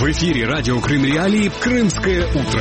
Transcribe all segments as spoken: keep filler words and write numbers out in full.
В эфире радио Крым Реалии «Крымское утро».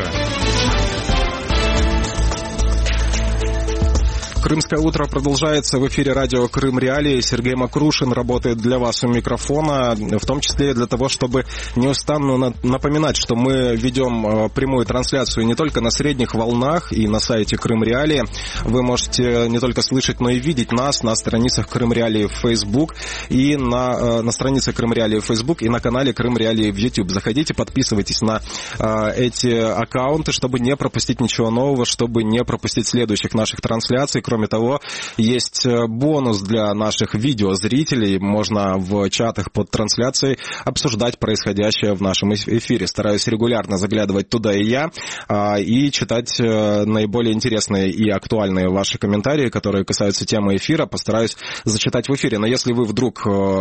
Крымское утро продолжается. В эфире радио Крым Реалии. Сергей Макрушин работает для вас у микрофона, в том числе для того, чтобы неустанно напоминать, что мы ведем прямую трансляцию не только на средних волнах и на сайте Крым Реалии. Вы можете не только слышать, но и видеть нас на страницах Крым Реалии в Facebook и на, на странице Крым Реалии в Facebook и на канале Крым Реалии в YouTube. Заходите, подписывайтесь на эти аккаунты, чтобы не пропустить ничего нового, чтобы не пропустить следующих наших трансляций. Кроме того, есть бонус для наших видеозрителей. Можно в чатах под трансляцией обсуждать происходящее в нашем эфире. Стараюсь регулярно заглядывать туда и я, и читать наиболее интересные и актуальные ваши комментарии, которые касаются темы эфира. Постараюсь зачитать в эфире. Но если вы вдруг,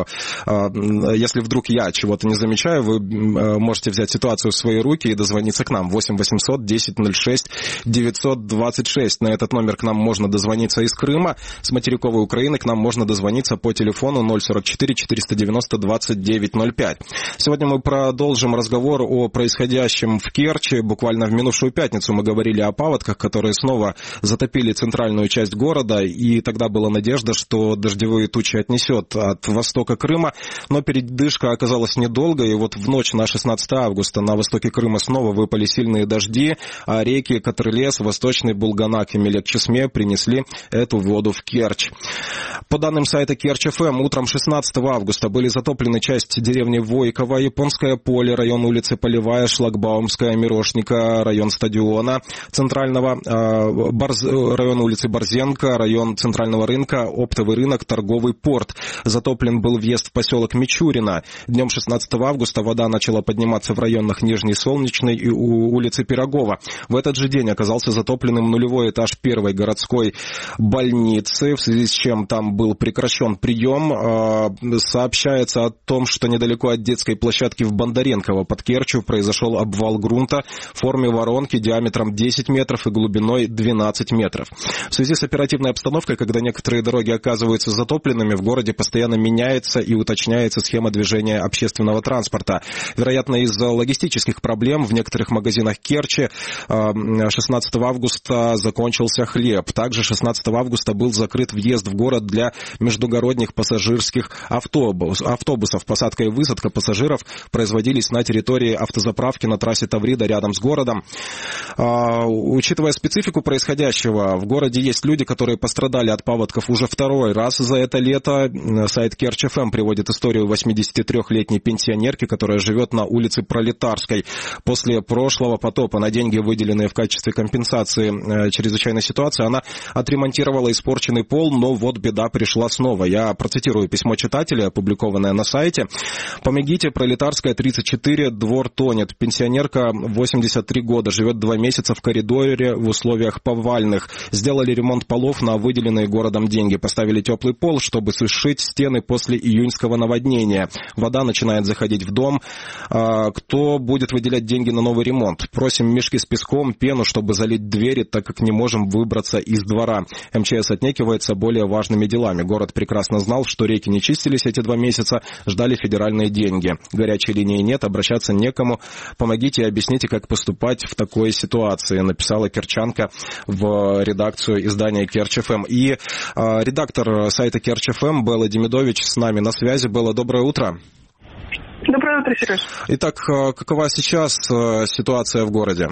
если вдруг я чего-то не замечаю, вы можете взять ситуацию в свои руки и дозвониться к нам. восемь восемьсот десять ноль шесть девятьсот двадцать шесть. На этот номер к нам можно дозвониться из Крыма. С материковой Украины к нам можно дозвониться по телефону ноль сорок четыре четыреста девяносто двадцать девять ноль пять. Сегодня мы продолжим разговор о происходящем в Керчи. Буквально в минувшую пятницу мы говорили о паводках, которые снова затопили центральную часть города, и тогда была надежда, что дождевые тучи отнесет от востока Крыма, но передышка оказалась недолго, и вот в ночь на шестнадцатое августа на востоке Крыма снова выпали сильные дожди, а реки Катрлес, Восточный Булганак и Мелек-Чесме принесли эту воду в Керчь. По данным сайта Керчь-ФМ, утром шестнадцатого августа были затоплены части деревни Войково, Японское поле, район улицы Полевая, Шлагбаумская, Мирошника, район стадиона Центрального, э, Барз... район улицы Борзенко, район Центрального рынка, оптовый рынок, торговый порт. Затоплен был въезд в поселок Мичурино. Днем шестнадцатого августа вода начала подниматься в районах Нижней Солнечной и у улицы Пирогова. В этот же день оказался затопленным нулевой этаж первой городской больницы, в связи с чем там был прекращен прием. Сообщается о том, что недалеко от детской площадки в Бондаренково под Керчью произошел обвал грунта в форме воронки диаметром десять метров и глубиной двенадцать метров. В связи с оперативной обстановкой, когда некоторые дороги оказываются затопленными, в городе постоянно меняется и уточняется схема движения общественного транспорта. Вероятно, из-за логистических проблем в некоторых магазинах Керчи шестнадцатого августа закончился хлеб. Также шестнадцатого августа был закрыт въезд в город для междугородних пассажирских автобус, автобусов. Посадка и высадка пассажиров производились на территории автозаправки на трассе Таврида рядом с городом. А, учитывая специфику происходящего, в городе есть люди, которые пострадали от паводков уже второй раз за это лето. Сайт Керчь-ФМ приводит историю восьмидесятитрёхлетней пенсионерки, которая живет на улице Пролетарской. После прошлого потопа на деньги, выделенные в качестве компенсации чрезвычайной ситуации, она отремонтировала испорченный пол, но вот беда пришла снова. Я процитирую письмо читателя, опубликованное на сайте. «Помогите, Пролетарская, тридцать четыре, двор тонет. Пенсионерка, восемьдесят три года, живет два месяца в коридоре в условиях повальных. Сделали ремонт полов на выделенные городом деньги. Поставили теплый пол, чтобы сушить стены после июньского наводнения. Вода начинает заходить в дом. Кто будет выделять деньги на новый ремонт? Просим мешки с песком, пену, чтобы залить двери, так как не можем выбраться из двора. МЧС отнекивается более важными делами. Город прекрасно знал, что реки не чистились эти два месяца, ждали федеральные деньги. Горячей линии нет, обращаться некому. Помогите и объясните, как поступать в такой ситуации», написала керчанка в редакцию издания Керчь-ФМ. И э, редактор сайта Керчь-ФМ Белла Демидович с нами на связи. Белла, доброе утро. Доброе утро, Сереж. Итак, какова сейчас ситуация в городе?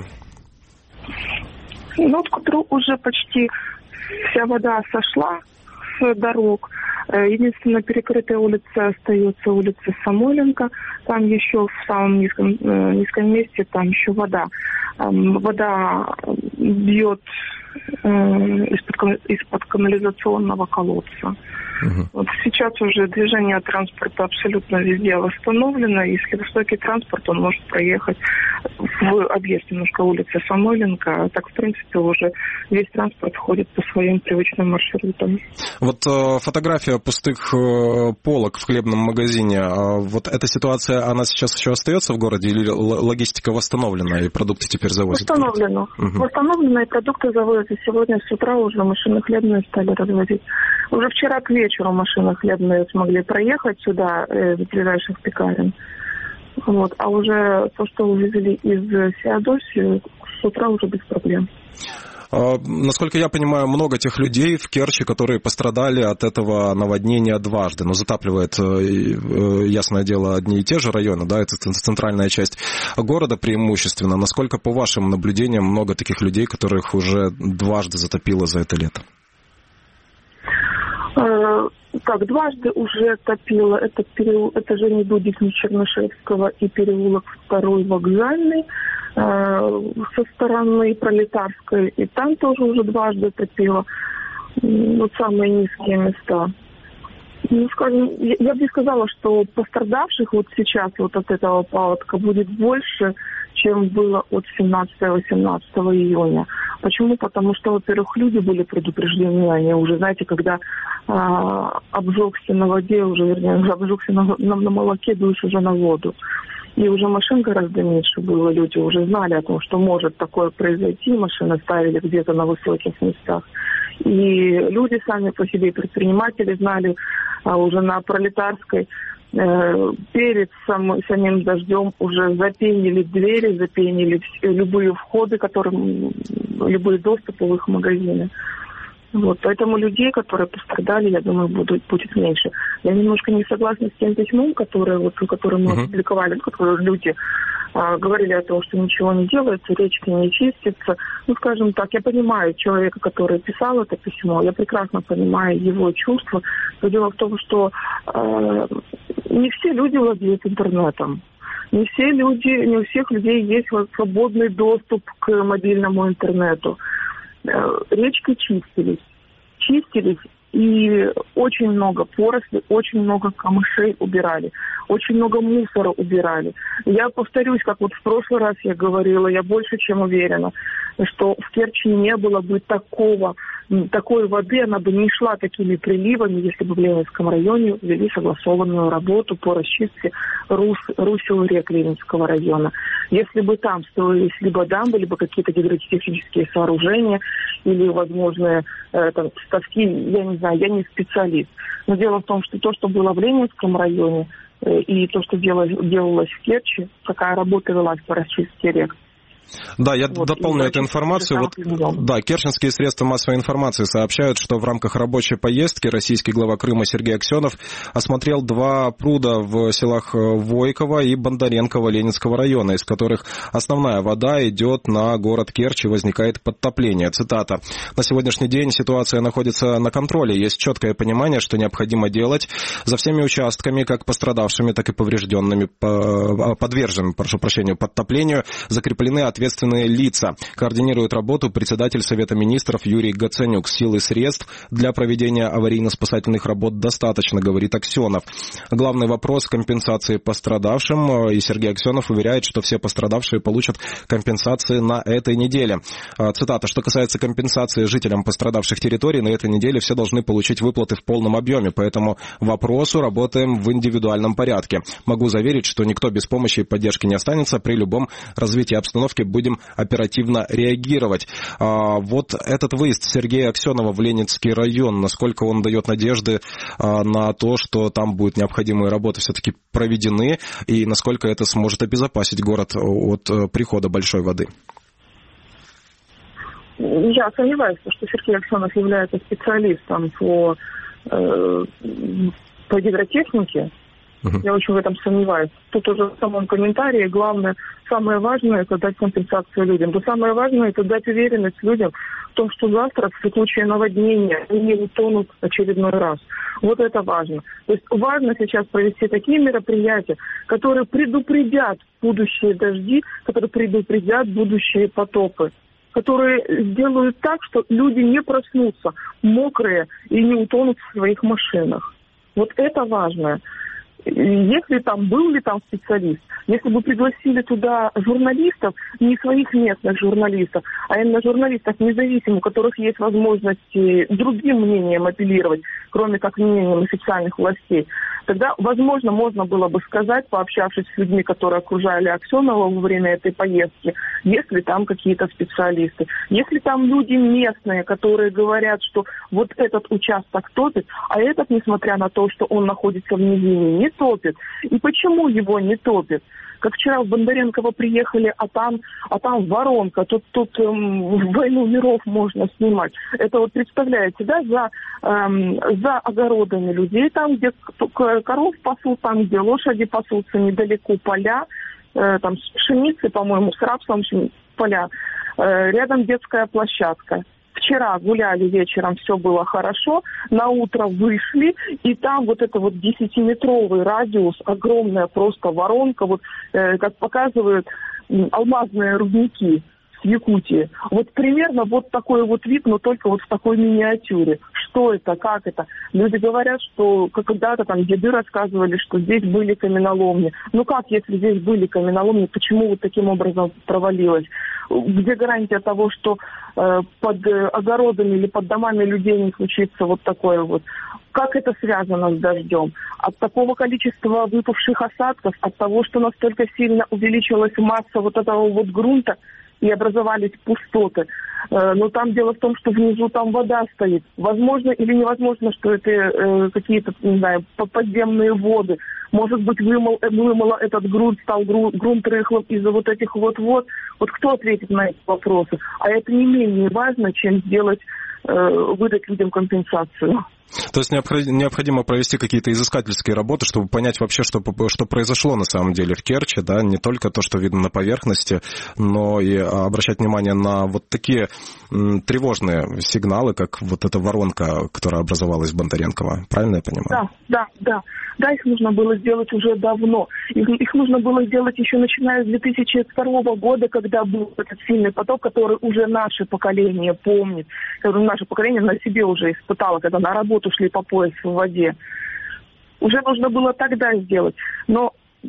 Ну, вот к утру уже почти вся вода сошла с дорог. Единственная перекрытая улица остается улица Самойленко. Там еще в самом низком, низком месте, там еще вода. Вода бьет из-под, из-под канализационного колодца. Угу. Вот сейчас уже движение транспорта абсолютно везде восстановлено. Если высокий транспорт, он может проехать в объезд немножко улицы Самойленко. Так, в принципе, уже весь транспорт ходит по своим привычным маршрутам. Вот э, фотография пустых э, полок в хлебном магазине. Э, вот эта ситуация, она сейчас еще остается в городе или л- логистика восстановлена и продукты теперь завозят? Восстановлена. Угу. Восстановлена, и продукты завозят. И сегодня с утра уже машины хлебные стали развозить. Уже вчера к вечеру машины хлебные смогли проехать сюда, э, в ближайших пекарен. Вот. А уже то, что вывезли из Феодосии, с утра уже без проблем. Насколько я понимаю, много тех людей в Керчи, которые пострадали от этого наводнения дважды. Но затапливает, ясное дело, одни и те же районы, да, это центральная часть города преимущественно. Насколько, по вашим наблюдениям, много таких людей, которых уже дважды затопило за это лето? Так, дважды уже топило. Это, переул... это же не Дудикни Чернышевского и переулок второй Вокзальный со стороны Пролетарской, и там тоже уже дважды топило. Вот самые низкие места. Ну, скажем, я, я бы не сказала, что пострадавших вот сейчас вот от этого паводка будет больше, чем было от семнадцатого-восемнадцатого июня. Почему? Потому что, во-первых, люди были предупреждены, они уже, знаете, когда а, обжегся на воде, уже, вернее, уже обжегся на, на, на молоке, дуешь уже на воду. И уже машин гораздо меньше было, люди уже знали о том, что может такое произойти, машины ставили где-то на высоких местах. И люди сами по себе, предприниматели знали а, уже на Пролетарской, э, перед сам, самим дождем уже запенили двери, запенили любые входы, которые, любые доступы в их магазины. Вот, поэтому людей, которые пострадали, я думаю, будут, будет меньше. Я немножко не согласна с тем письмом, которое, вот, которое мы uh-huh. опубликовали, которые люди а, говорили о том, что ничего не делается, речки не чистятся. Ну, скажем так, я понимаю человека, который писал это письмо, я прекрасно понимаю его чувства. Но дело в том, что а, не все люди владеют интернетом. Не все люди, не у всех людей есть свободный доступ к мобильному интернету. Речки чистились, чистились, и очень много поросли, очень много камышей убирали, очень много мусора убирали. Я повторюсь, как вот в прошлый раз я говорила, я больше чем уверена, что в Керчи не было бы такого, такой воды, она бы не шла такими приливами, если бы в Ленинском районе ввели согласованную работу по расчистке рус, русел рек Ленинского района. Если бы там строились либо дамбы, либо какие-то гидротехнические сооружения, или возможные э, там, ставки, я не знаю, я не специалист. Но дело в том, что то, что было в Ленинском районе, э, и то, что делалось, делалось в Керчи, такая работа велась по расчистке рек. Да, я вот, дополню эту информацию. Вот, да, керченские средства массовой информации сообщают, что в рамках рабочей поездки российский глава Крыма Сергей Аксенов осмотрел два пруда в селах Войково и Бондаренково Ленинского района, из которых основная вода идет на город Керчь и возникает подтопление. Цитата. «На сегодняшний день ситуация находится на контроле. Есть четкое понимание, что необходимо делать. За всеми участками, как пострадавшими, так и поврежденными, подверженными, прошу прощения, подтоплению, закреплены ответственные ответственные лица. Координирует работу председатель Совета министров Юрий Гаценюк. Сил и средств для проведения аварийно-спасательных работ достаточно, говорит Аксенов. Главный вопрос компенсации пострадавшим. И Сергей Аксенов уверяет, что все пострадавшие получат компенсации на этой неделе. Цитата. «Что касается компенсации жителям пострадавших территорий, на этой неделе все должны получить выплаты в полном объеме. Поэтому вопросу работаем в индивидуальном порядке. Могу заверить, что никто без помощи и поддержки не останется. При любом развитии обстановки будем оперативно реагировать». А, вот этот выезд Сергея Аксенова в Ленинский район, насколько он дает надежды а, на то, что там будут необходимые работы все-таки проведены, и насколько это сможет обезопасить город от а, прихода большой воды? Я сомневаюсь, что Сергей Аксенов является специалистом по, э, по гидротехнике. Я очень в этом сомневаюсь. Тут уже в самом комментарии главное, самое важное, это дать компенсацию людям. То самое важное, это дать уверенность людям в том, что завтра в случае наводнения они не утонут очередной раз. Вот это важно. То есть важно сейчас провести такие мероприятия, которые предупредят будущие дожди, которые предупредят будущие потопы, которые сделают так, что люди не проснутся мокрые и не утонут в своих машинах. Вот это важно. Если там, был ли там специалист, если бы пригласили туда журналистов, не своих местных журналистов, а именно журналистов независимых, у которых есть возможность другим мнением апеллировать, кроме как мнением официальных властей, тогда, возможно, можно было бы сказать, пообщавшись с людьми, которые окружали Аксенова во время этой поездки, есть ли там какие-то специалисты. Если там люди местные, которые говорят, что вот этот участок топит, а этот, несмотря на то, что он находится в низине, не топит. И почему его не топит? Как вчера в Бондаренково приехали, а там, а там воронка, тут, тут эм, «Войну миров» можно снимать. Это вот представляете, да, за, эм, за огородами людей, там, где коров пасут, там, где лошади пасутся, недалеко поля, э, там с пшеницей, по-моему, с рапсом поля, э, рядом детская площадка. Вчера гуляли вечером, все было хорошо, на утро вышли, и там вот это вот десятиметровый радиус, огромная просто воронка, вот э, как показывают э, алмазные рудники с Якутии. Вот примерно вот такой вот вид, но только вот в такой миниатюре. Что это, как это? Люди говорят, что когда-то там деды рассказывали, что здесь были каменоломни. Ну как, если здесь были каменоломни, почему вот таким образом провалилось? Где гарантия того, что э, под э, огородами или под домами людей не случится вот такое вот? Как это связано с дождем? От такого количества выпавших осадков, от того, что настолько сильно увеличилась масса вот этого вот грунта и образовались пустоты. Э, но там дело в том, что внизу там вода стоит. Возможно или невозможно, что это э, какие-то, не знаю, подземные воды. Может быть, вымыл, вымыло этот грунт, стал грунт, грунт рыхлым из-за вот этих вот-вот. Вот кто ответит на эти вопросы? А это не менее важно, чем сделать, э, выдать людям компенсацию. То есть необходимо провести какие-то изыскательские работы, чтобы понять вообще, что, что произошло на самом деле в Керчи, да, не только то, что видно на поверхности, но и обращать внимание на вот такие тревожные сигналы, как вот эта воронка, которая образовалась в Бондаренково. Правильно я понимаю? Да, да, да. Да, их нужно было сделать уже давно. Их, их нужно было сделать еще начиная с две тысячи второго года, когда был этот сильный поток, который уже наше поколение помнит, который наше поколение на себе уже испытало, когда на работу шли по пояс в воде. Уже нужно было тогда сделать. Но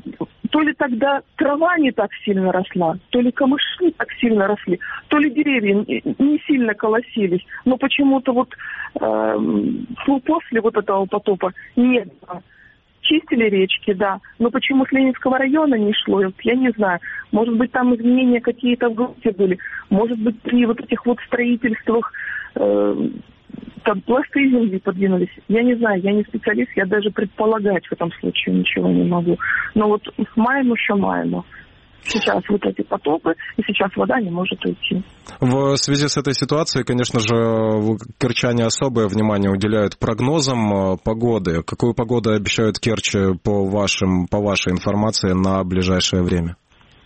то ли тогда трава не так сильно росла, то ли камыши не так сильно росли, то ли деревья не сильно колосились. Но почему-то вот э, после вот этого потопа не было. Чистили речки, да. Но почему с Ленинского района не шло, я не знаю. Может быть, там изменения какие-то в грунте были. Может быть, при вот этих вот строительствах э, там пласты земли подвинулись. Я не знаю, я не специалист, я даже предполагать в этом случае ничего не могу. Но вот маем еще маем. Сейчас вот эти потопы, и сейчас вода не может уйти. В связи с этой ситуацией, конечно же, керчане особое внимание уделяют прогнозам погоды. Какую погоду обещают Керчи по, вашим, по вашей информации на ближайшее время?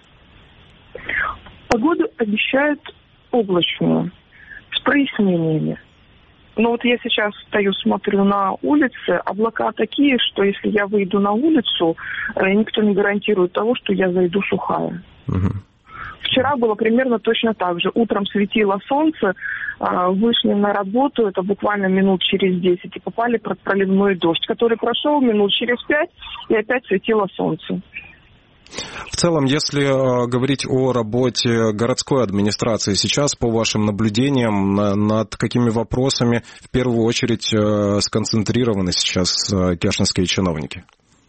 Погоду обещают облачную, с прояснениями. Но вот я сейчас стою, смотрю на улице, облака такие, что если я выйду на улицу, никто не гарантирует того, что я зайду сухая. Угу. Вчера было примерно точно так же. Утром светило солнце, вышли на работу, это буквально минут через десять, и попали под проливной дождь, который прошел минут через пять, и опять светило солнце. В целом, если говорить о работе городской администрации сейчас, по вашим наблюдениям, над какими вопросами в первую очередь сконцентрированы сейчас керченские чиновники?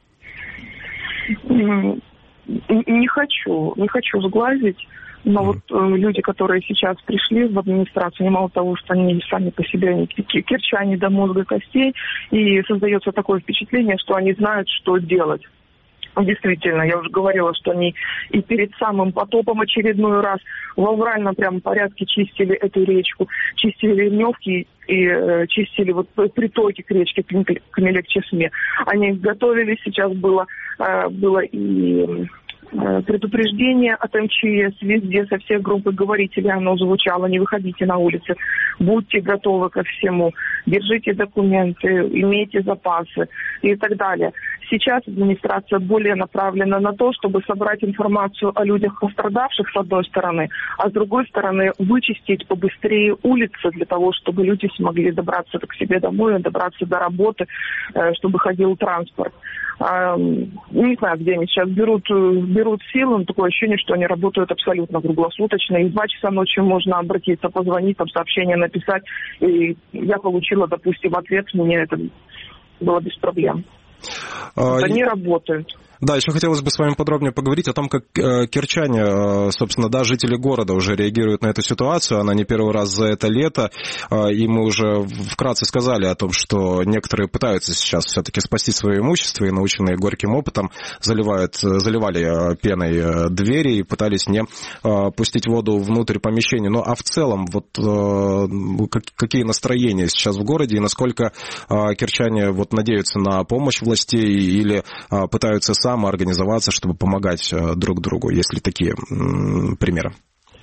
Не хочу, не хочу сглазить, но mm. вот э, люди, которые сейчас пришли в администрацию, мало того, что они сами по себе керчане до мозга костей, и создается такое впечатление, что они знают, что делать. Действительно, я уже говорила, что они и перед самым потопом очередной раз в авральном прям порядке чистили эту речку, чистили ливневки и э, чистили вот притоки к речке Камелек-Чесме. Они готовились, сейчас было, э, было и э, предупреждение от эм че эс везде, со всех группоговорителей оно звучало: не выходите на улицы, будьте готовы ко всему, держите документы, имейте запасы и так далее. Сейчас администрация более направлена на то, чтобы собрать информацию о людях пострадавших, с одной стороны, а с другой стороны вычистить побыстрее улицы для того, чтобы люди смогли добраться к себе домой, добраться до работы, чтобы ходил транспорт. Не знаю, где они сейчас берут, берут силы, но такое ощущение, что они работают абсолютно круглосуточно. И в два часа ночи можно обратиться, позвонить, там сообщение написать. И я получила, допустим, ответ, мне это было без проблем. А, Они работают. Да, еще хотелось бы с вами подробнее поговорить о том, как э, керчане, э, собственно, да, жители города уже реагируют на эту ситуацию. Она не первый раз за это лето, э, и мы уже вкратце сказали о том, что некоторые пытаются сейчас все-таки спасти свое имущество, и наученные горьким опытом заливают, заливали пеной двери и пытались не э, пустить воду внутрь помещения. Ну, а в целом, вот э, как, какие настроения сейчас в городе, и насколько э, керчане вот надеются на помощь властей или э, пытаются самоорганизоваться, чтобы помогать э, друг другу? Есть ли такие м, примеры?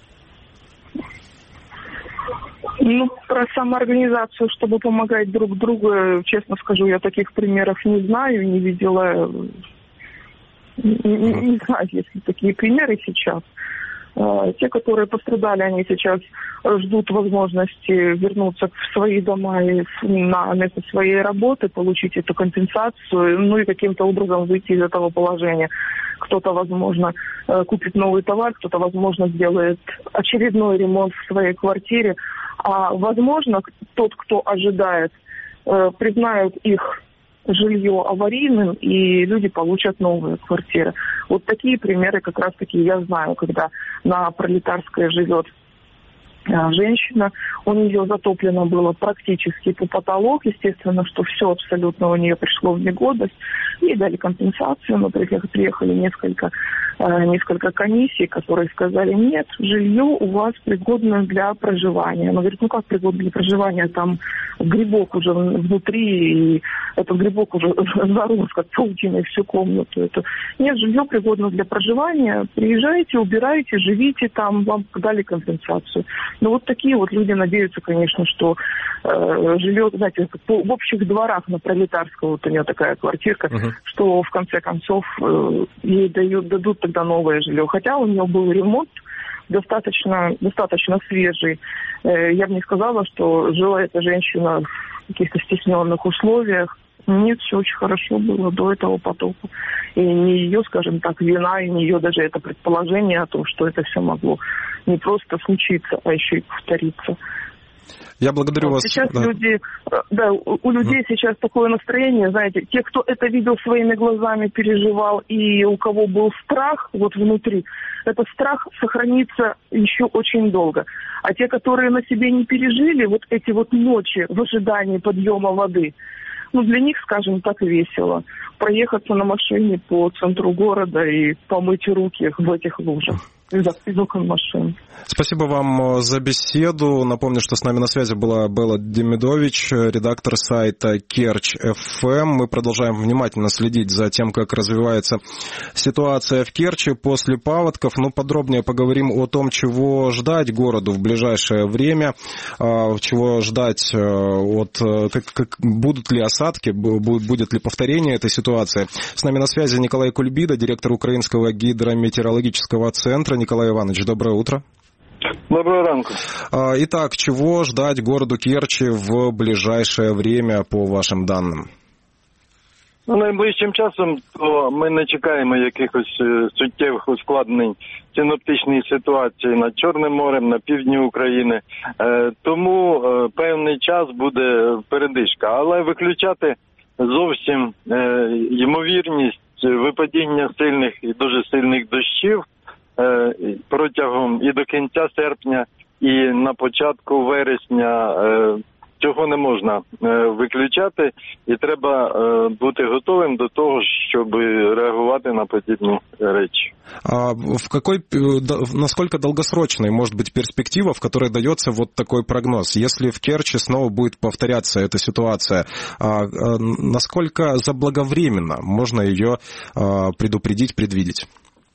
Ну, про самоорганизацию, чтобы помогать друг другу, честно скажу, я таких примеров не знаю, не видела, не, не, не знаю, есть ли такие примеры сейчас. Те, которые пострадали, они сейчас ждут возможности вернуться в свои дома и на место своей работы, получить эту компенсацию, ну и каким-то образом выйти из этого положения. Кто-то, возможно, купит новый товар, кто-то, возможно, сделает очередной ремонт в своей квартире, а, возможно, тот, кто ожидает, признают их жилье аварийным, и люди получат новые квартиры. Вот такие примеры как раз-таки я знаю, когда на Пролетарской живет женщина, у нее затоплено было практически по потолок, естественно, что все абсолютно у нее пришло в негодность, ей дали компенсацию, но приехали несколько, несколько комиссий, которые сказали, нет, жилье у вас пригодно для проживания. Она говорит, ну как пригодно для проживания, там грибок уже внутри, и этот грибок уже зарос, как паутиной всю комнату. Это... Нет, жилье пригодно для проживания, приезжайте, убирайте, живите там, вам дали компенсацию. Ну, вот такие вот люди надеются, конечно, что э, жилье, знаете, в общих дворах на Пролетарского, вот у нее такая квартирка, uh-huh. что в конце концов э, ей дают, дадут тогда новое жилье. Хотя у нее был ремонт достаточно, достаточно свежий. Э, я бы не сказала, что жила эта женщина в каких-то стесненных условиях. Нет, все очень хорошо было до этого потопа. И не ее, скажем так, вина, и не ее даже это предположение о том, что это все могло не просто случиться, а еще и повториться. Я благодарю вот вас. Сейчас да. люди, да, у, у людей mm. сейчас такое настроение, знаете, те, кто это видел своими глазами, переживал, и у кого был страх вот внутри, этот страх сохранится еще очень долго. А те, которые на себе не пережили вот эти вот ночи в ожидании подъема воды, ну, для них, скажем так, весело. Проехаться на машине по центру города и помыть руки в этих лужах из окон машин. Спасибо вам за беседу. Напомню, что с нами на связи была Белла Демидович, редактор сайта Керчь эф эм. Мы продолжаем внимательно следить за тем, как развивается ситуация в Керчи после паводков. Ну, подробнее поговорим о том, чего ждать городу в ближайшее время, чего ждать от... Как, как, будут ли осадки, будет ли повторение этой ситуации. С нами на связи Николай Кульбида, директор Украинского гидрометеорологического центра. Николай Иванович, доброе утро. Доброго ранку. Итак, чего ждать городу Керчи в ближайшее время, по вашим даним? Ну, найближчим часом то ми не чекаємо якихось суттєвих ускладнень синоптичної ситуації над Чорним морем, на півдні України. Тому певний час буде передишка. Але виключати зовсім ймовірність випадіння сильних і дуже сильних дощів протягом і до кінця серпня, і на початку вересня цього не можна виключати, і треба бути готовим до того, щоб реагувати на подібні речі. А в какой, насколько долгосрочной может быть перспектива, в которой дается вот такой прогноз? Если в Керчи снова будет повторяться эта ситуация, насколько заблаговременно можно ее предупредить, предвидеть?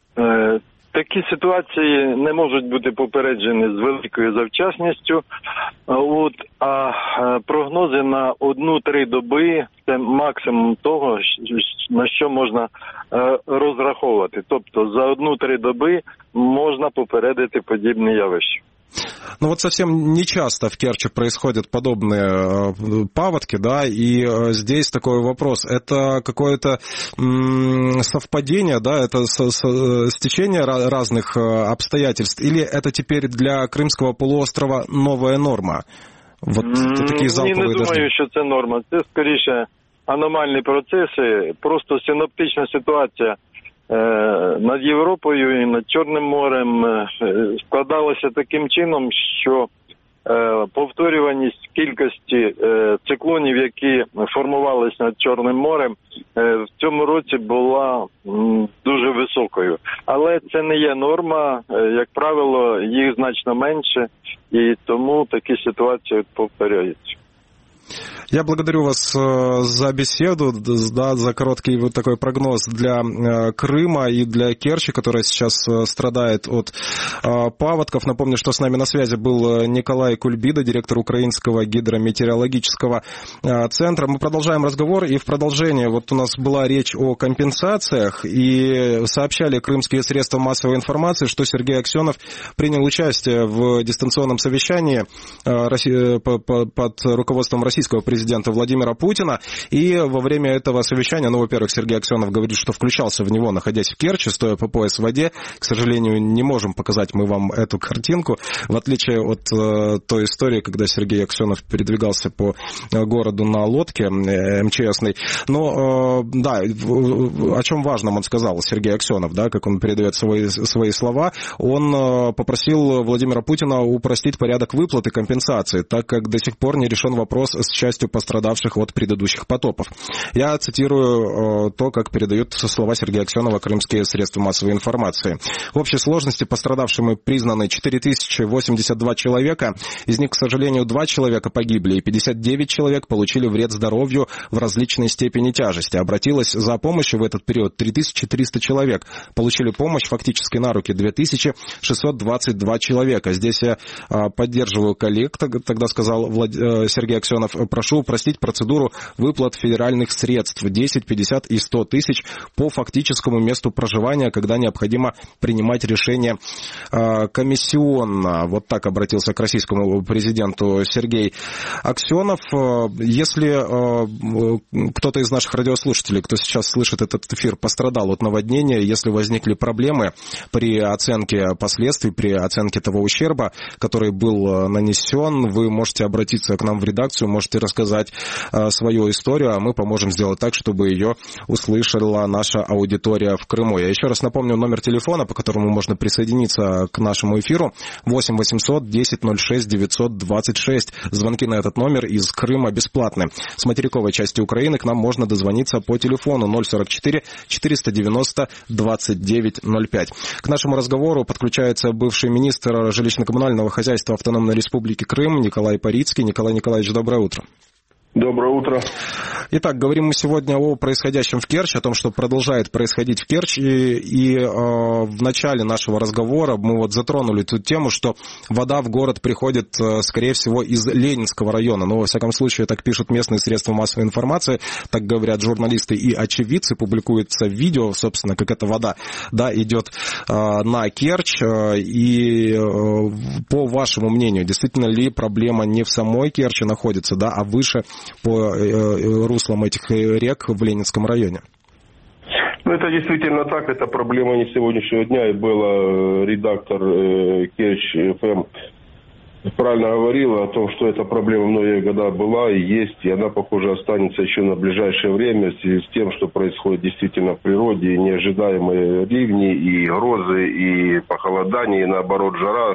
Такі ситуації не можуть бути попереджені з великою завчасністю, от, а прогнози на одну-три доби – це максимум того, на що можна розраховувати. Тобто за одну-три доби можна попередити подібні явища. Ну вот совсем нечасто в Керчи происходят подобные паводки, да, и здесь такой вопрос, это какое-то совпадение, да, это стечение разных обстоятельств, или это теперь для Кримського полуострова новая норма? Вот такие залповые дожди. Ні, не думаю, що це норма, це скоріше аномальні процеси, просто синоптична ситуація над Європою і над Чорним морем складалося таким чином, що повторюваність кількості циклонів, які формувалися над Чорним морем, в цьому році була дуже високою. Але це не є норма, як правило, їх значно менше, і тому такі ситуації повторяються. Я благодарю вас за беседу, да, за короткий вот такой прогноз для Крыма и для Керчи, которая сейчас страдает от паводков. Напомню, что с нами на связи был Николай Кульбида, директор Украинского гидрометеорологического центра. Мы продолжаем разговор, и в продолжение вот у нас была речь о компенсациях, и сообщали крымские средства массовой информации, что Сергей Аксенов принял участие в дистанционном совещании под руководством российского президента Владимира Путина, и во время этого совещания, ну, во-первых, Сергей Аксенов говорит, что включался в него, находясь в Керчи, стоя по пояс в воде. К сожалению, не можем показать мы вам эту картинку, в отличие от э, той истории, когда Сергей Аксенов передвигался по городу на лодке э, МЧСной. Но, э, да, о чем важном он сказал, Сергей Аксенов, да, как он передает свои, свои слова, он э, попросил Владимира Путина упростить порядок выплаты компенсации, так как до сих пор не решен вопрос с частью пострадавших от предыдущих потопов. Я цитирую э, то, как передают слова Сергея Аксенова крымские средства массовой информации. В общей сложности пострадавшими признаны четыре тысячи восемьдесят два человека, из них, к сожалению, два человека погибли, и пятьдесят девять человек получили вред здоровью в различной степени тяжести. Обратилось за помощью в этот период три тысячи триста человек, получили помощь фактически на руки две тысячи шестьсот двадцать два человека. Здесь я э, поддерживаю коллег, тогда сказал Влад... э, Сергей Аксенов, прошу упростить процедуру выплат федеральных средств десять, пятьдесят и сто тысяч по фактическому месту проживания, когда необходимо принимать решение э, комиссионно. Вот так обратился к российскому президенту Сергей Аксенов. Если э, кто-то из наших радиослушателей, кто сейчас слышит этот эфир, пострадал от наводнения, если возникли проблемы при оценке последствий, при оценке того ущерба, который был нанесен, вы можете обратиться к нам в редакцию, можете рассказать э, свою историю, а мы поможем сделать так, чтобы ее услышала наша аудитория в Крыму. Я еще раз напомню номер телефона, по которому можно присоединиться к нашему эфиру: восемь восемьсот десять ноль шесть девятьсот двадцать шесть. Звонки на этот номер из Крыма бесплатны. С материковой части Украины к нам можно дозвониться по телефону ноль сорок четыре четыреста девяносто двадцать девять ноль пять. К нашему разговору подключается бывший министр жилищно-коммунального хозяйства Автономной Республики Крым Николай Парицкий. Николай Николаевич, доброе утро. Доброе утро. Итак, говорим мы сегодня о происходящем в Керчи, о том, что продолжает происходить в Керчи. И, и э, в начале нашего разговора мы вот затронули ту тему, что вода в город приходит, э, скорее всего, из Ленинского района. Но, во всяком случае, так пишут местные средства массовой информации, так говорят журналисты и очевидцы. Публикуется видео, собственно, как эта вода, да, идет э, на Керчь. И э, по вашему мнению, действительно ли проблема не в самой Керчи находится, да, а выше по э, руслам этих рек в Ленинском районе? Ну, это действительно так, это проблема не сегодняшнего дня, и была редактор э, Керчь эф эм правильно говорила о том, что эта проблема многие года была и есть, и она, похоже, останется еще на ближайшее время в связи с тем, что происходит действительно в природе, и неожидаемые ливни, и грозы, и похолодание, и наоборот жара.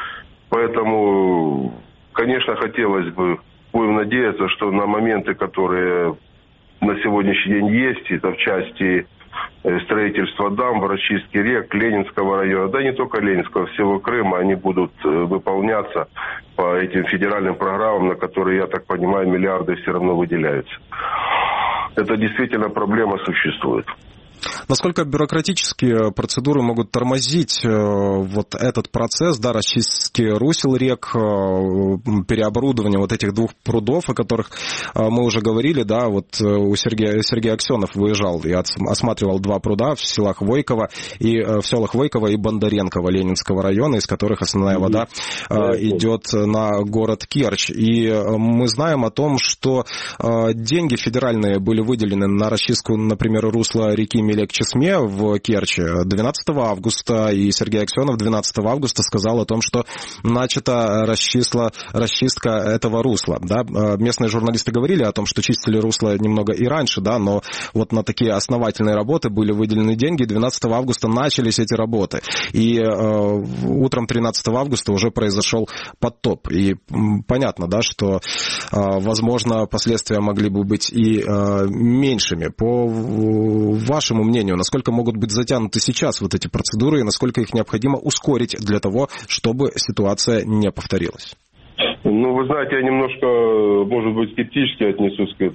Поэтому, конечно, хотелось бы, будем надеяться, что на моменты, которые на сегодняшний день есть, это в части строительства дамб, расчистки рек Ленинского района, да не только Ленинского, всего Крыма, они будут выполняться по этим федеральным программам, на которые, я так понимаю, миллиарды все равно выделяются. Это действительно проблема существует. Насколько бюрократические процедуры могут тормозить вот этот процесс, да, расчистки русел рек, переоборудования вот этих двух прудов, о которых мы уже говорили, да, вот у Сергея, Сергей Аксенов выезжал и осматривал два пруда в селах Войково и в селах Войково и Бондаренково Ленинского района, из которых основная вода идет на город Керчь. И мы знаем о том, что деньги федеральные были выделены на расчистку, например, русла реки имели к Чесме в Керчи двенадцатого августа, и Сергей Аксенов двенадцатого августа сказал о том, что начата расчисла, расчистка этого русла. Да? Местные журналисты говорили о том, что чистили русло немного и раньше, да, но вот на такие основательные работы были выделены деньги. двенадцатого августа начались эти работы. И э, утром тринадцатого августа уже произошел подтоп. И понятно, да, что, э, возможно, последствия могли бы быть и э, меньшими. По вашему мнению, насколько могут быть затянуты сейчас вот эти процедуры и насколько их необходимо ускорить для того, чтобы ситуация не повторилась? Ну, вы знаете, я немножко, может быть, скептически отнесусь к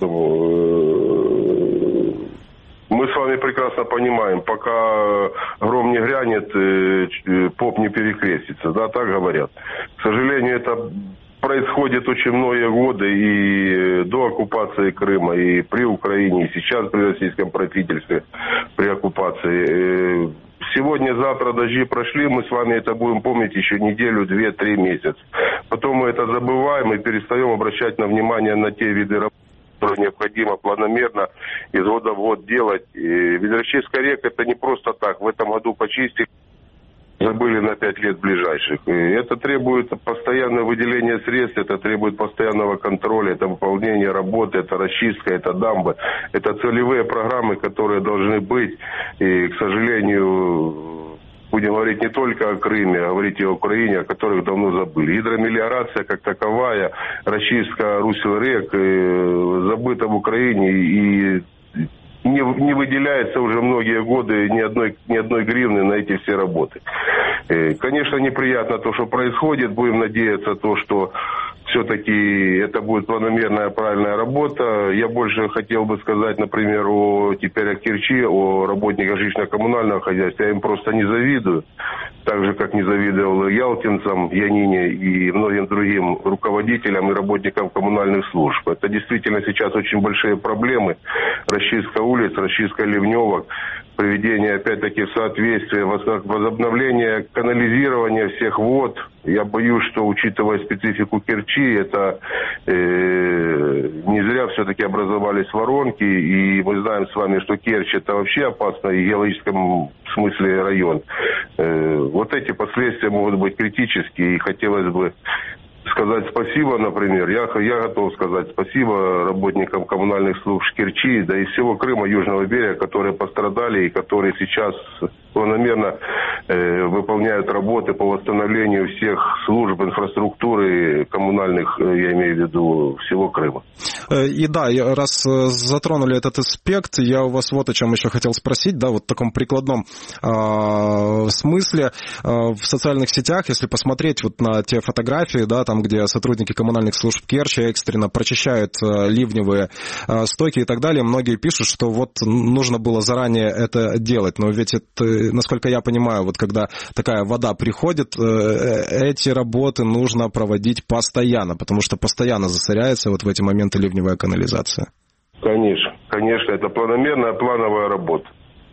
этому. Мы с вами прекрасно понимаем, пока гром не грянет, поп не перекрестится, да, так говорят. К сожалению, это происходит очень многие годы и до оккупации Крыма, и при Украине, и сейчас при российском правительстве, при оккупации. Сегодня-завтра дожди прошли, мы с вами это будем помнить еще неделю, две, три месяца. Потом мы это забываем и перестаем обращать на внимание на те виды работ, которые необходимо планомерно из года в год делать. И ведь Рощицкая река это не просто так. В этом году почистили, забыли на пять лет ближайших. И это требует постоянного выделения средств, это требует постоянного контроля, это выполнение работы, это расчистка, это дамбы. Это целевые программы, которые должны быть. И, к сожалению, будем говорить не только о Крыме, а говорить и о Украине, о которых давно забыли. Гидромелиорация как таковая, расчистка русел рек забыта в Украине и Не, не выделяется уже многие годы ни одной, ни одной гривны на эти все работы. Конечно, неприятно то, что происходит. Будем надеяться, то, что все-таки это будет планомерная, правильная работа. Я больше хотел бы сказать, например, о, теперь о Керчи, о работниках жилищно-коммунального хозяйства. Я им просто не завидую. Так же, как не завидовал ялтинцам, Янине и многим другим руководителям и работникам коммунальных служб. Это действительно сейчас очень большие проблемы. Расчистка улиц, расчистка ливневок, приведение, опять-таки, в соответствие, возобновление канализирования всех вод. Я боюсь, что, учитывая специфику Керчи, это э, не зря все-таки образовались воронки, и мы знаем с вами, что Керчь это вообще опасный в геологическом смысле район. Э, вот эти последствия могут быть критические, и хотелось бы сказать спасибо, например, я, я готов сказать спасибо работникам коммунальных служб Керчи, да и всего Крыма, Южного берега, которые пострадали и которые сейчас планомерно э, выполняют работы по восстановлению всех служб инфраструктуры коммунальных, я имею в виду, всего Крыма. И да, раз затронули этот аспект, я у вас вот о чем еще хотел спросить, да, вот в таком прикладном э, смысле. Э, в социальных сетях, если посмотреть вот на те фотографии, да, там, где сотрудники коммунальных служб Керчи экстренно прочищают э, ливневые э, стоки и так далее, многие пишут, что вот нужно было заранее это делать, но ведь это, насколько я понимаю, вот когда такая вода приходит, э, эти работы нужно проводить постоянно, потому что постоянно засоряется вот в эти моменты ливневая канализация. Конечно, конечно, это планомерная, плановая работа.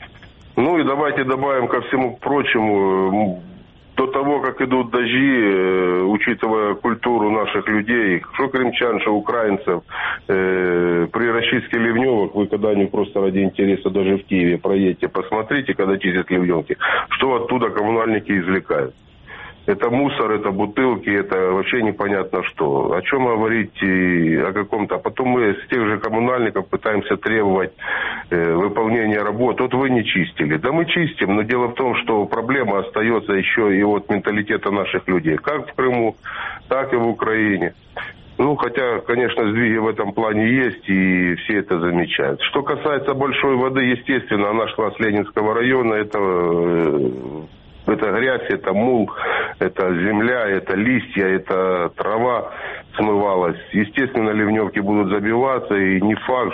Ну и давайте добавим ко всему прочему, до того, как идут дожди, учитывая культуру наших людей, что крымчан, что украинцев, при расчистке ливневок, вы когда-нибудь просто ради интереса даже в Киеве проедете, посмотрите, когда чистят ливневки, что оттуда коммунальники извлекают. Это мусор, это бутылки, это вообще непонятно что. О чем говорить и о каком-то... А потом мы с тех же коммунальников пытаемся требовать э, выполнения работ. Вот вы не чистили. Да мы чистим, но дело в том, что проблема остается еще и от менталитета наших людей. Как в Крыму, так и в Украине. Ну, хотя, конечно, сдвиги в этом плане есть, и все это замечают. Что касается большой воды, естественно, она шла с Ленинского района, это... Э, Это грязь, это мул, это земля, это листья, это трава смывалась. Естественно, ливневки будут забиваться, и не факт,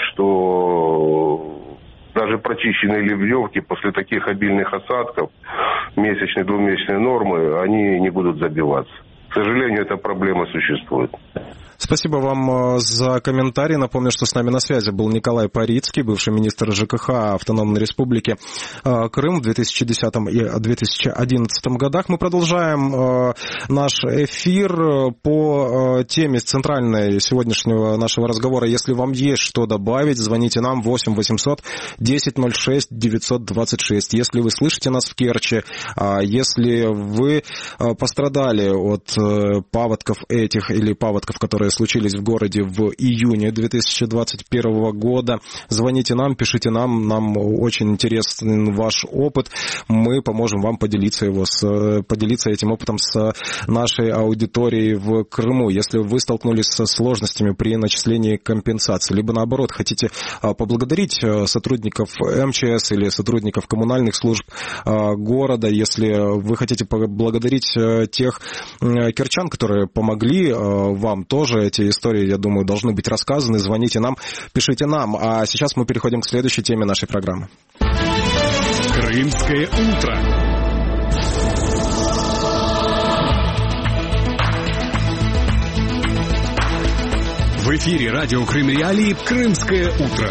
что даже прочищенные ливневки после таких обильных осадков, месячной, двухмесячной нормы, они не будут забиваться. К сожалению, эта проблема существует. Спасибо вам за комментарий. Напомню, что с нами на связи был Николай Парицкий, бывший министр ЖКХ Автономной Республики Крым в две тысячи десятом и две тысячи одиннадцатом годах. Мы продолжаем наш эфир по теме центральной сегодняшнего нашего разговора. Если вам есть что добавить, звоните нам восемь восемьсот десять ноль шесть девятьсот двадцать шесть. Если вы слышите нас в Керчи, если вы пострадали от паводков этих или паводков, которые случились в городе в июне две тысячи двадцать первого года, звоните нам, пишите нам, нам очень интересен ваш опыт, мы поможем вам поделиться, его с, поделиться этим опытом с нашей аудиторией в Крыму. Если вы столкнулись со сложностями при начислении компенсации, либо наоборот хотите поблагодарить сотрудников эм че эс или сотрудников коммунальных служб города, если вы хотите поблагодарить тех керчан, которые помогли вам, тоже эти истории, я думаю, должны быть рассказаны. Звоните нам, пишите нам. А сейчас мы переходим к следующей теме нашей программы. Крымское утро. В эфире радио Крым Реалии «Крымское утро».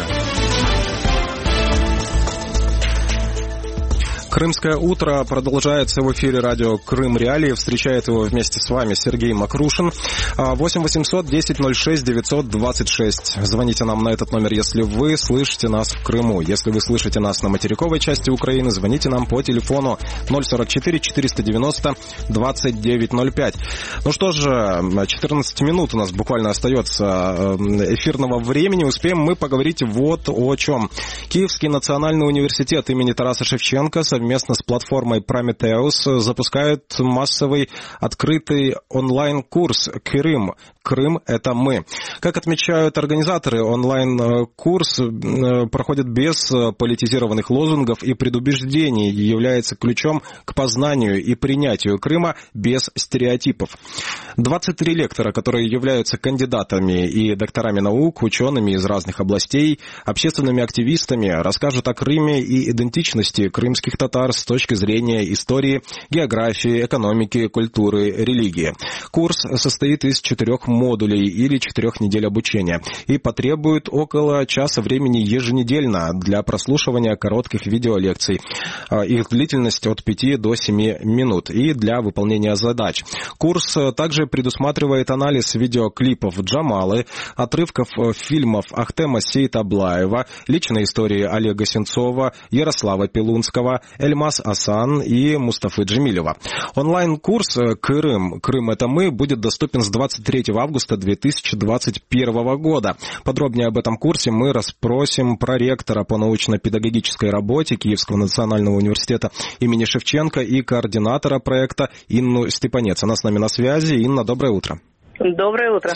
Крымское утро продолжается в эфире радио Крым Реалии. Встречает его вместе с вами Сергей Макрушин. восемь восемьсот десять ноль шесть девятьсот двадцать шесть. Звоните нам на этот номер, если вы слышите нас в Крыму. Если вы слышите нас на материковой части Украины, звоните нам по телефону ноль сорок четыре четыреста девяносто двадцать девять ноль пять. Ну что же, четырнадцать минут у нас буквально остается эфирного времени. Успеем мы поговорить вот о чем. Киевский национальный университет имени Тараса Шевченко совместно Совместно с платформой Prometheus запускают массовый открытый онлайн-курс «Крым». Крым – это мы. Как отмечают организаторы, онлайн-курс проходит без политизированных лозунгов и предубеждений и является ключом к познанию и принятию Крыма без стереотипов. двадцать три лектора, которые являются кандидатами и докторами наук, учеными из разных областей, общественными активистами, расскажут о Крыме и идентичности крымских татар с точки зрения истории, географии, экономики, культуры, религии. Курс состоит из четырех модулей или четырех недель обучения и потребует около часа времени еженедельно для прослушивания коротких видеолекций. Их длительность от пяти до семи минут и для выполнения задач. Курс также предусматривает анализ видеоклипов Джамалы, отрывков фильмов Ахтема Сейтаблаева, личной истории Олега Сенцова, Ярослава Пилунского, Эльмаз Асан и Мустафы Джемилева. Онлайн-курс «Крым. Крым – это мы» будет доступен с двадцать третьего августа две тысячи двадцать первого года. Подробнее об этом курсе мы расспросим проректора по научно-педагогической работе Киевского национального университета имени Шевченко и координатора проекта Инну Степанец. Она с нами на связи. Инна, доброе утро. Доброе утро.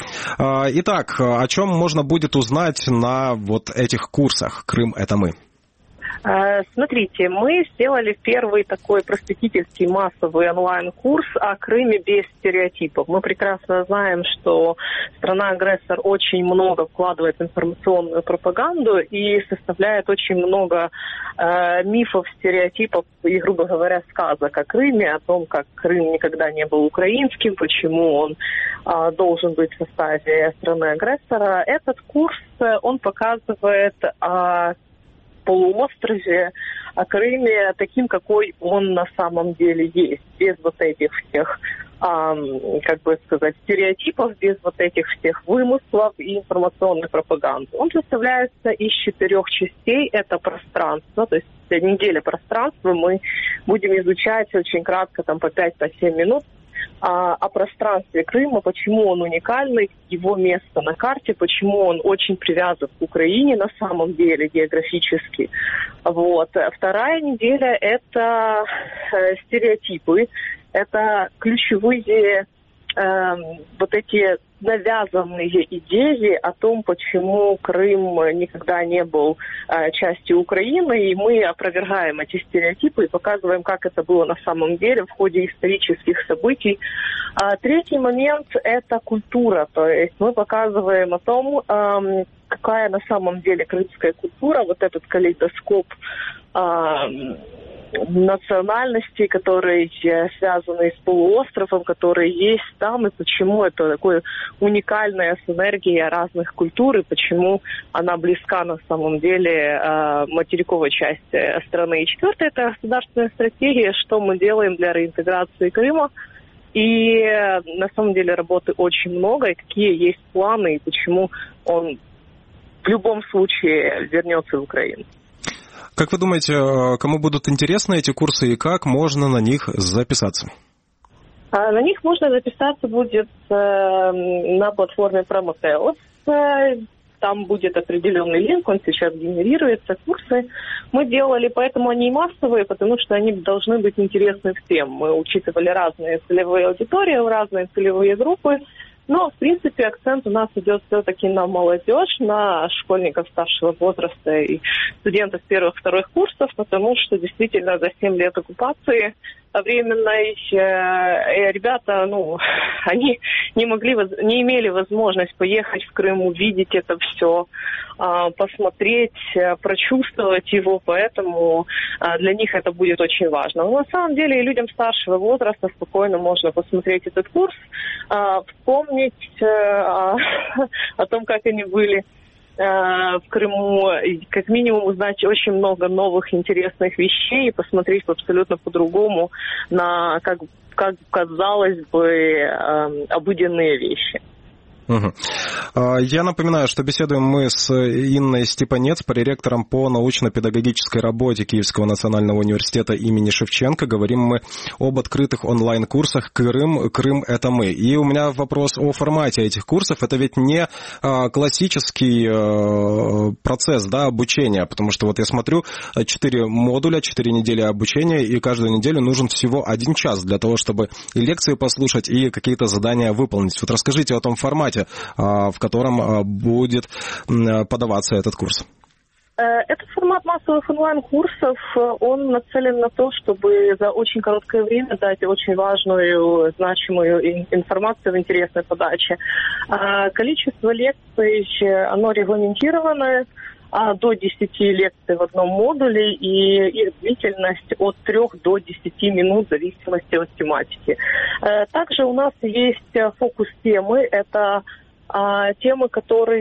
Итак, о чем можно будет узнать на вот этих курсах «Крым – это мы»? Смотрите, мы сделали первый такой просветительский массовый онлайн-курс о Крыме без стереотипов. Мы прекрасно знаем, что страна-агрессор очень много вкладывает в информационную пропаганду и составляет очень много э, мифов, стереотипов и, грубо говоря, сказок о Крыме, о том, как Крым никогда не был украинским, почему он э, должен быть в составе страны-агрессора. Этот курс, он показывает о полуострове, о Крыме таким, какой он на самом деле есть, без вот этих всех, эм, как бы сказать, стереотипов, без вот этих всех вымыслов и информационной пропаганды. Он составляется из четырех частей. Это пространство, то есть неделя пространства. Мы будем изучать очень кратко, там по пять семь минут, о, о пространстве Крыма, почему он уникальный, его место на карте, почему он очень привязан к Украине на самом деле географически. Вот. Вторая неделя – это э, стереотипы, это ключевые э, вот эти навязанные идеи о том, почему Крым никогда не был э, частью Украины, и мы опровергаем эти стереотипы и показываем, как это было на самом деле в ходе исторических событий. А третий момент – это культура, то есть мы показываем о том, э, какая на самом деле крымская культура, вот этот калейдоскоп э, национальностей, которые связаны с полуостровом, которые есть там, и почему это такая уникальная синергия разных культур, и почему она близка на самом деле материковой части страны. И четвертое – это государственная стратегия, что мы делаем для реинтеграции Крыма. И на самом деле работы очень много, и какие есть планы, и почему он в любом случае вернется в Украину. Как вы думаете, кому будут интересны эти курсы и как можно на них записаться? На них можно записаться будет на платформе Promoteos. Там будет определенный линк, он сейчас генерируется, курсы. Мы делали, поэтому они массовые, потому что они должны быть интересны всем. Мы учитывали разные целевые аудитории, разные целевые группы. Но, в принципе, акцент у нас идет все-таки на молодежь, на школьников старшего возраста и студентов первых-вторых курсов, потому что действительно за семь лет оккупации временной э, ребята, ну, они не могли, не имели возможность поехать в Крым, увидеть это все, э, посмотреть, э, прочувствовать его, поэтому э, для них это будет очень важно. Но на самом деле и людям старшего возраста спокойно можно посмотреть этот курс, э, вспомнить э, о том, как они были в Крыму, как минимум узнать очень много новых интересных вещей и посмотреть абсолютно по-другому на, как, как казалось бы, обыденные вещи. Угу. Я напоминаю, что беседуем мы с Инной Степанец, проректором по научно-педагогической работе Киевского национального университета имени Шевченко. Говорим мы об открытых онлайн-курсах «Крым, Крым – это мы». И у меня вопрос о формате этих курсов. Это ведь не классический процесс, да, обучения, потому что вот я смотрю, четыре модуля, четыре недели обучения, и каждую неделю нужен всего один час для того, чтобы и лекции послушать, и какие-то задания выполнить. Вот расскажите о том формате, в котором будет подаваться этот курс. Этот формат массовых онлайн-курсов, он нацелен на то, чтобы за очень короткое время дать очень важную, значимую информацию в интересной подаче. Количество лекций, оно регламентированное, до десяти лекций в одном модуле, и их длительность от трёх до десяти минут в зависимости от тематики. Также у нас есть фокус-темы, это темы, которые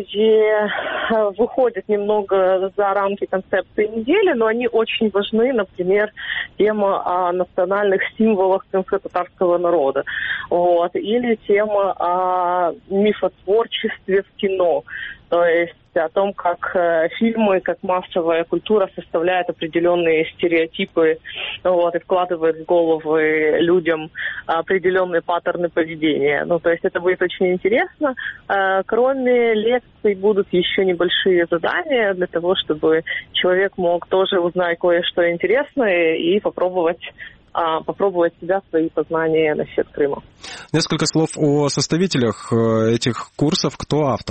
выходят немного за рамки концепции недели, но они очень важны, например, тема о национальных символах крымско-татарского народа, вот, или тема о мифотворчестве в кино, то есть о том, как э, фильмы, как массовая культура составляют определенные стереотипы, вот, и вкладывает в головы людям определенные паттерны поведения. Ну, то есть это будет очень интересно. Э, кроме лекций будут еще небольшие задания для того, чтобы человек мог тоже узнать кое-что интересное и попробовать попробовать себя, свои познания насчет Крыма. Несколько слов о составителях этих курсов. Кто автор?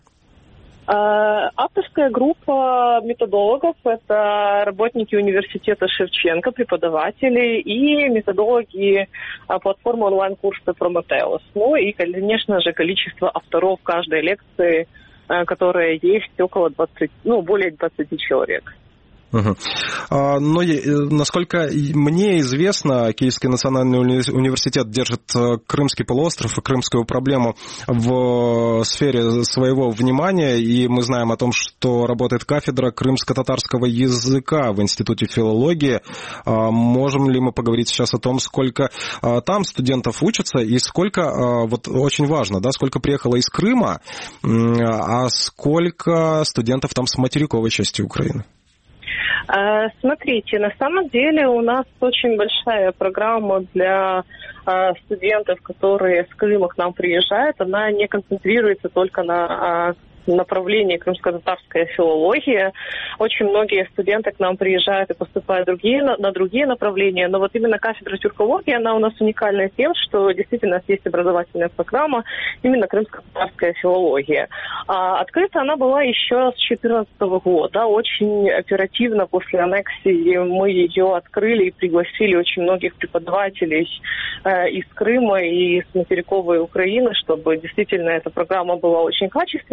Авторская группа методологов – это работники университета Шевченко, преподаватели и методологи платформы онлайн-курса Promoteos. Ну и, конечно же, количество авторов каждой лекции, которая есть, около двадцати, ну, более двадцати человек. Угу. Но, насколько мне известно, Киевский национальный университет держит Крымский полуостров и крымскую проблему в сфере своего внимания, и мы знаем о том, что работает кафедра крымско-татарского языка в Институте филологии. Можем ли мы поговорить сейчас о том, сколько там студентов учатся и сколько, вот очень важно, да, сколько приехало из Крыма, а сколько студентов там с материковой части Украины? Смотрите, на самом деле у нас очень большая программа для студентов, которые с Крыма к нам приезжают. Она не концентрируется только на направлении крымско-татарская филология. Очень многие студенты к нам приезжают и поступают другие, на, на другие направления, но вот именно кафедра тюркологии, она у нас уникальна тем, что действительно у нас есть образовательная программа, именно крымско-татарская филология. А, открыта она была еще с две тысячи четырнадцатого года, очень оперативно после аннексии мы ее открыли и пригласили очень многих преподавателей э, из Крыма и из материковой Украины, чтобы действительно эта программа была очень качественная.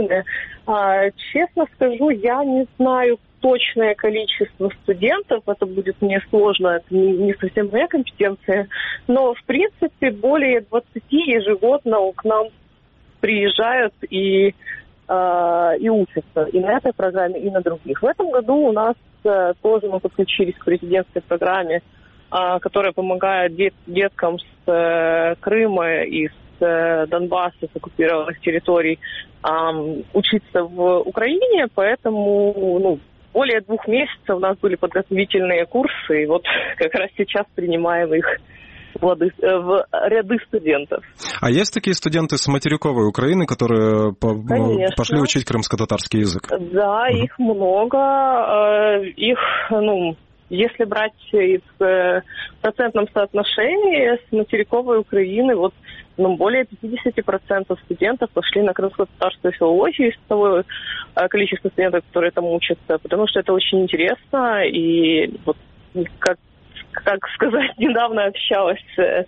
Честно скажу, я не знаю точное количество студентов, это будет мне сложно, это не, не совсем моя компетенция, но, в принципе, более двадцати ежегодно к нам приезжают и, э, и учатся и на этой программе, и на других. В этом году у нас э, тоже мы подключились к президентской программе, э, которая помогает дет, деткам с э, Крыма и с э, Донбасса, с оккупированных территорий, э, учиться в Украине, поэтому, ну, более двух месяцев у нас были подготовительные курсы, и вот как раз сейчас принимаем их в, лады, в ряды студентов. А есть такие студенты с материковой Украины, которые по, пошли учить крымско-татарский язык? Да, угу. Их много. Их, ну, если брать в процентном соотношении с материковой Украины, вот, ну, более пятьдесят процентов студентов пошли на крымско-татарскую филологию из того количества студентов, которые там учатся, потому что это очень интересно, и вот как, как сказать, недавно общалась с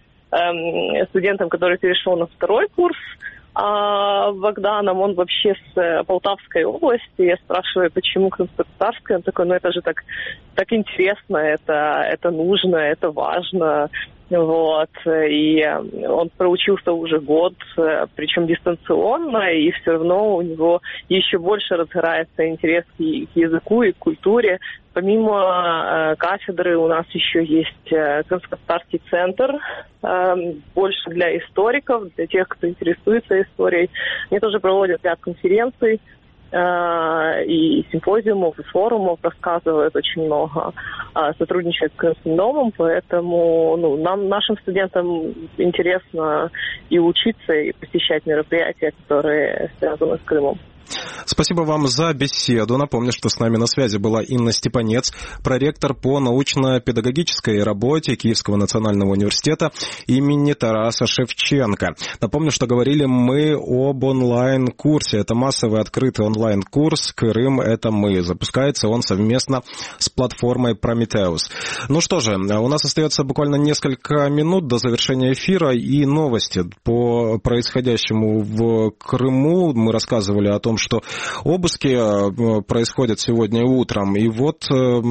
э, студентом, который перешел на второй курс, а Богданом, он вообще с Полтавской области. Я спрашиваю, почему крымско-татарская? Он такой, ну это же так, так интересно, это, это нужно, это важно. Вот, и он проучился уже год, причем дистанционно, и все равно у него еще больше разгорается интерес к языку и к культуре. Помимо э, кафедры у нас еще есть э, крымско-татарский центр, э, больше для историков, для тех, кто интересуется историей. Они тоже проводят ряд конференций, и симпозиумов, и форумов, рассказывают очень много, сотрудничают с Крымским домом, поэтому, ну, нам, нашим студентам интересно и учиться, и посещать мероприятия, которые связаны с Крымом. Спасибо вам за беседу. Напомню, что с нами на связи была Инна Степанец, проректор по научно-педагогической работе Киевского национального университета имени Тараса Шевченко. Напомню, что говорили мы об онлайн-курсе. Это массовый открытый онлайн-курс «Крым – это мы». Запускается он совместно с платформой Prometheus. Ну что же, у нас остается буквально несколько минут до завершения эфира и новости по происходящему в Крыму. Мы рассказывали о том, что обыски происходят сегодня утром. И вот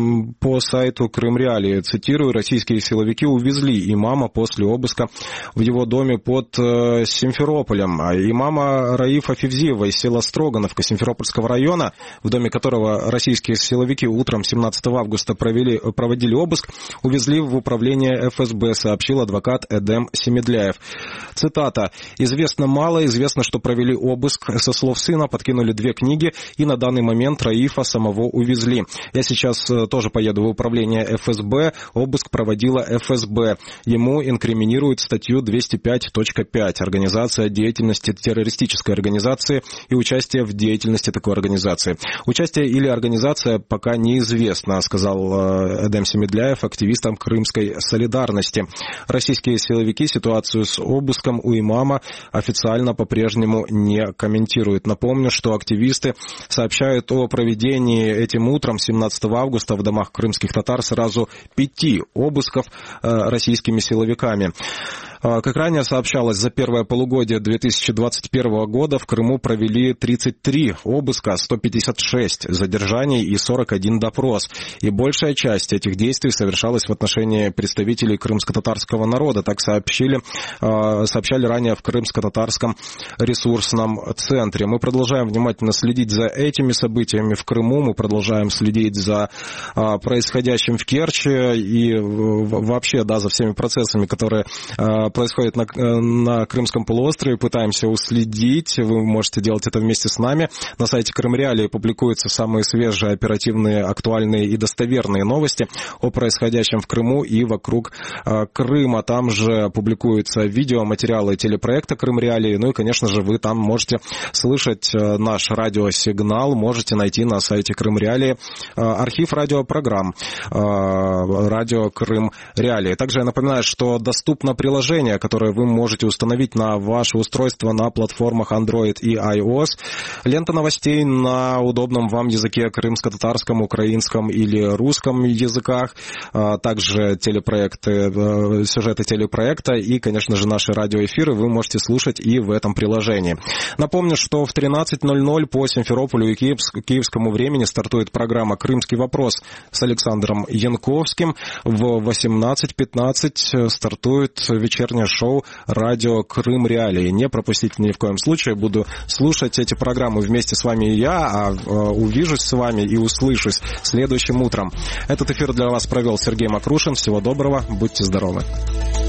по сайту Крымреалии, цитирую, российские силовики увезли имама после обыска в его доме под Симферополем. Имама Раифа Февзиева из села Строгановка Симферопольского района, в доме которого российские силовики утром семнадцатого августа провели, проводили обыск, увезли в управление эф эс бэ, сообщил адвокат Эдем Семедляев. Цитата. «Известно мало, известно, что провели обыск. Со слов сына подкинули две книги, и на данный момент Раифа самого увезли. Я сейчас тоже поеду в управление эф эс бэ. Обыск проводила эф эс бэ. Ему инкриминируют статью двести пять точка пять. Организация деятельности террористической организации и участие в деятельности такой организации. Участие или организация пока неизвестно», сказал Эдем Семедляев активистам Крымской солидарности. Российские силовики ситуацию с обыском у имама официально по-прежнему не комментируют. Напомню, что активисты сообщают о проведении этим утром, семнадцатого августа, в домах крымских татар сразу пяти обысков российскими силовиками. Как ранее сообщалось, за первое полугодие две тысячи двадцать первого года в Крыму провели тридцать три обыска, сто пятьдесят шесть задержаний и сорок один допрос. И большая часть этих действий совершалась в отношении представителей крымско-татарского народа. Так сообщили, сообщали ранее в Крымско-татарском ресурсном центре. Мы продолжаем внимательно следить за этими событиями в Крыму, мы продолжаем следить за происходящим в Керчи и вообще, да, за всеми процессами, которые происходит на, на Крымском полуострове, пытаемся уследить. Вы можете делать это вместе с нами. На сайте Крымреалии публикуются самые свежие, оперативные, актуальные и достоверные новости о происходящем в Крыму и вокруг э, Крыма. Там же публикуются видеоматериалы телепроекта Крымреалии. Ну и, конечно же, вы там можете слышать э, наш радиосигнал, можете найти на сайте Крымреалии э, архив радиопрограмм э, радио Крым Реалии. Также я напоминаю, что доступно приложение приложение, которое вы можете установить на ваше устройство на платформах Android и iOS. Лента новостей на удобном вам языке, крымско-татарском, украинском или русском языках. Также телепроекты, сюжеты телепроекта и, конечно же, наши радиоэфиры вы можете слушать и в этом приложении. Напомню, что в тринадцать ноль ноль по Симферополю и киевскому времени стартует программа «Крымский вопрос» с Александром Янковским. В восемнадцать пятнадцать стартует вечернее шоу «Радио Крым Реалии». Не пропустите ни в коем случае. Буду слушать эти программы вместе с вами и я, а увижусь с вами и услышусь следующим утром. Этот эфир для вас провел Сергей Макрушин. Всего доброго, будьте здоровы.